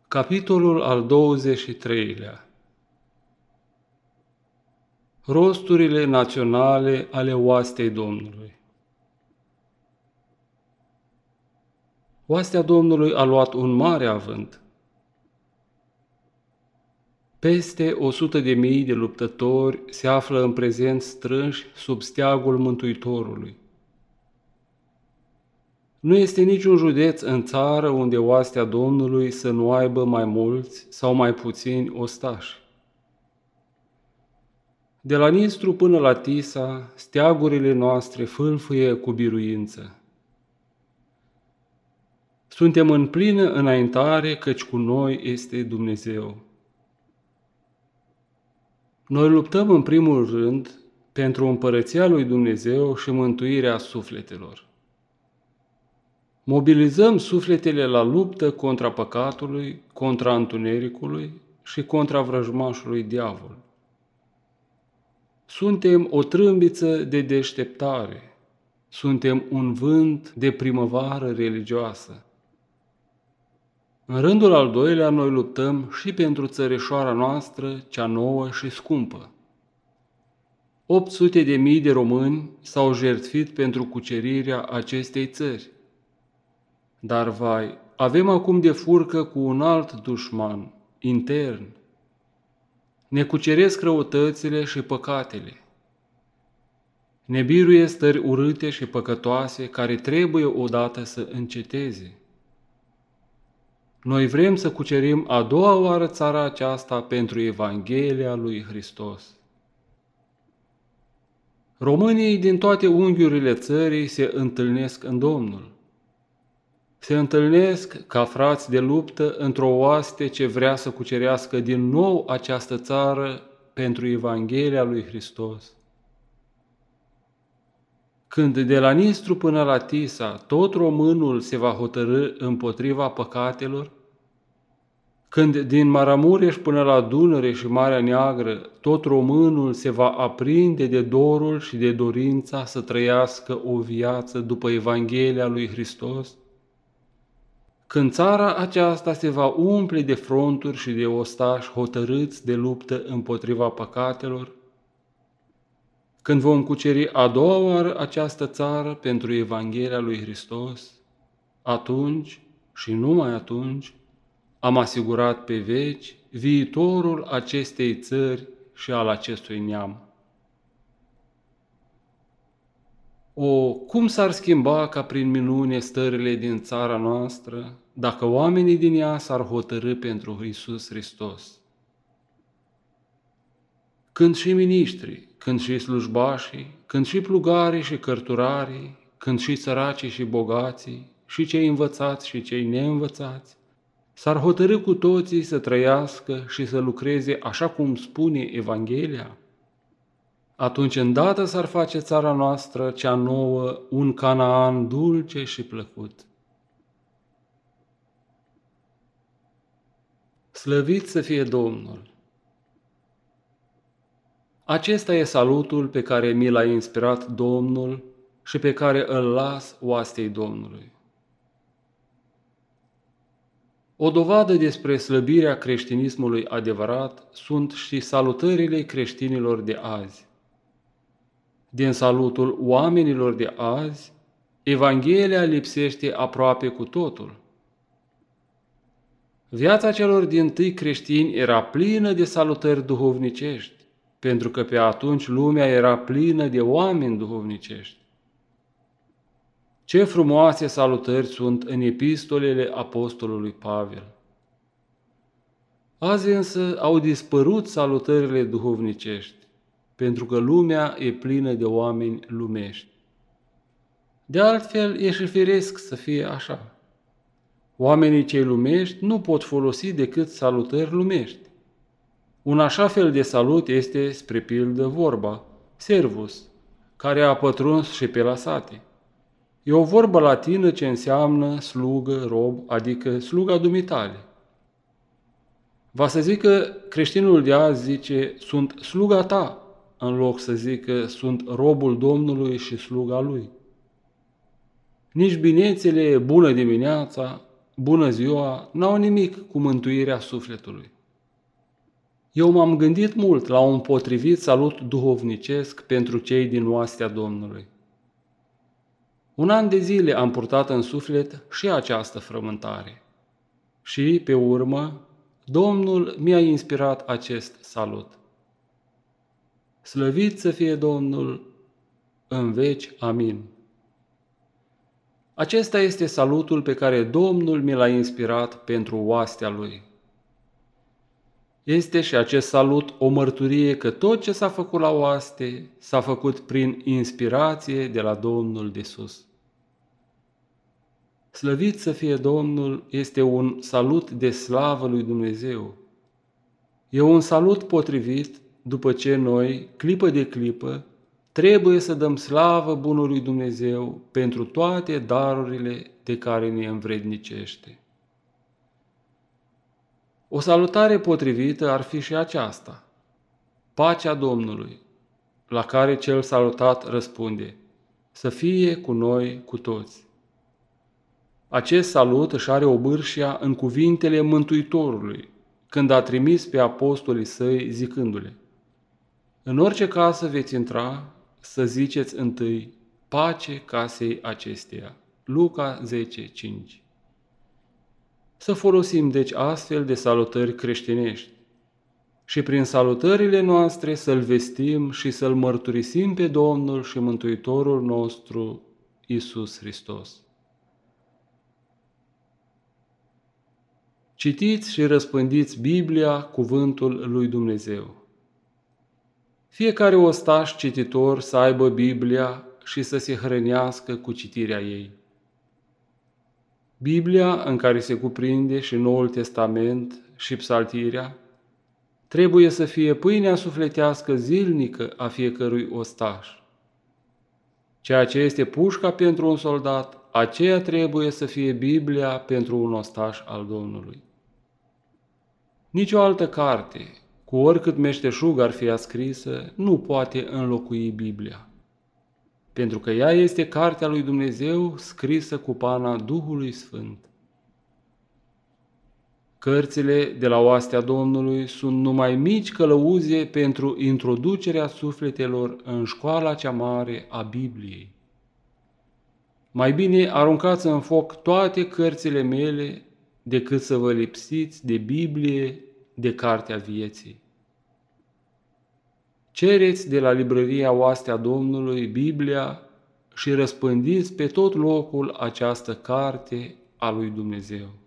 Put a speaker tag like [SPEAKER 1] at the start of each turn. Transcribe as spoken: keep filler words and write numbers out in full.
[SPEAKER 1] Capitolul al douăzeci și treilea. Rosturile naționale ale oastei Domnului. Oastea Domnului a luat un mare avânt. Peste o sută de mii de luptători se află în prezent strânși sub steagul Mântuitorului. Nu este niciun județ în țară unde oastea Domnului să nu aibă mai mulți sau mai puțini ostași. De la Nistru până la Tisa, steagurile noastre fâlfâie cu biruință. Suntem în plină înaintare, căci cu noi este Dumnezeu. Noi luptăm în primul rând pentru împărăția lui Dumnezeu și mântuirea sufletelor. Mobilizăm sufletele la luptă contra păcatului, contra întunericului și contra vrăjmașului diavol. Suntem o trâmbiță de deșteptare, suntem un vânt de primăvară religioasă. În rândul al doilea, noi luptăm și pentru țărișoara noastră, cea nouă și scumpă. opt sute de mii de români s-au jertfit pentru cucerirea acestei țări. Dar, vai, avem acum de furcă cu un alt dușman, intern. Ne cuceresc răutățile și păcatele. Ne biruie stări urâte și păcătoase care trebuie odată să înceteze. Noi vrem să cucerim a doua oară țara aceasta pentru Evanghelia lui Hristos. Românii din toate unghiurile țării se întâlnesc în Domnul. Se întâlnesc ca frați de luptă într-o oaste ce vrea să cucerească din nou această țară pentru Evanghelia lui Hristos. Când de la Nistru până la Tisa tot românul se va hotărî împotriva păcatelor, când din Maramureș până la Dunăre și Marea Neagră tot românul se va aprinde de dorul și de dorința să trăiască o viață după Evanghelia lui Hristos, când țara aceasta se va umple de fronturi și de ostași hotărâți de luptă împotriva păcatelor, când vom cuceri a doua oară această țară pentru Evanghelia lui Hristos, atunci și numai atunci am asigurat pe veci viitorul acestei țări și al acestui neam. O, cum s-ar schimba ca prin minune stările din țara noastră dacă oamenii din ea s-ar hotărî pentru Iisus Hristos? Când și miniștrii, când și slujbașii, când și plugarii și cărturarii, când și săracii și bogații, și cei învățați și cei neînvățați, s-ar hotărî cu toții să trăiască și să lucreze așa cum spune Evanghelia, atunci îndată s-ar face țara noastră cea nouă un Canaan dulce și plăcut. Slăvit să fie Domnul! Acesta e salutul pe care mi l-a inspirat Domnul și pe care îl las oastei Domnului. O dovadă despre slăbirea creștinismului adevărat sunt și salutările creștinilor de azi. Din salutul oamenilor de azi, Evanghelia lipsește aproape cu totul. Viața celor dintâi creștini era plină de salutări duhovnicești, pentru că pe atunci lumea era plină de oameni duhovnicești. Ce frumoase salutări sunt în epistolele apostolului Pavel! Azi însă au dispărut salutările duhovnicești, pentru că lumea e plină de oameni lumești. De altfel, e și firesc să fie așa. Oamenii cei lumești nu pot folosi decât salutări lumești. Un așa fel de salut este, spre pildă, vorba, servus, care a pătruns și pe la sate. E o vorbă latină ce înseamnă slugă, rob, adică sluga dumitale. Va să zică creștinul de azi, zice, sunt sluga ta, în loc să zică sunt robul Domnului și sluga lui. Nici binețele bună dimineața bună ziua n-au nimic cu mântuirea sufletului. Eu m-am gândit mult la un potrivit salut duhovnicesc pentru cei din oastea Domnului. Un an de zile am purtat în suflet și această frământare. Și, pe urmă, Domnul mi-a inspirat acest salut. Slăvit să fie Domnul în veci. Amin. Acesta este salutul pe care Domnul mi l-a inspirat pentru oastea Lui. Este și acest salut o mărturie că tot ce s-a făcut la oaste s-a făcut prin inspirație de la Domnul de sus. Slăvit să fie Domnul este un salut de slavă lui Dumnezeu. E un salut potrivit după ce noi, clipă de clipă, trebuie să dăm slavă bunului Dumnezeu pentru toate darurile de care ne învrednicește. O salutare potrivită ar fi și aceasta: pacea Domnului, la care cel salutat răspunde: să fie cu noi cu toți. Acest salut își are obârșia în cuvintele Mântuitorului, când a trimis pe apostolii săi zicându-le: în orice casă veți intra, să ziceți întâi pace casei acesteia. Luca zece cinci. Să folosim deci astfel de salutări creștinești și prin salutările noastre să-L vestim și să-L mărturisim pe Domnul și Mântuitorul nostru, Iisus Hristos. Citiți și răspândiți Biblia, cuvântul lui Dumnezeu. Fiecare ostaș cititor să aibă Biblia și să se hrănească cu citirea ei. Biblia, în care se cuprinde și Noul Testament și Psaltirea, trebuie să fie pâinea sufletească zilnică a fiecărui ostaș. Ceea ce este pușca pentru un soldat, aceea trebuie să fie Biblia pentru un ostaș al Domnului. Nici o altă carte, cu oricât meșteșug ar fi scrisă, nu poate înlocui Biblia, pentru că ea este cartea lui Dumnezeu scrisă cu pana Duhului Sfânt. Cărțile de la oastea Domnului sunt numai mici călăuze pentru introducerea sufletelor în școala cea mare a Bibliei. Mai bine aruncați în foc toate cărțile mele decât să vă lipsiți de Biblie, de cartea vieții. Cereți de la librăria oastea Domnului Biblia și răspândiți pe tot locul această carte a lui Dumnezeu.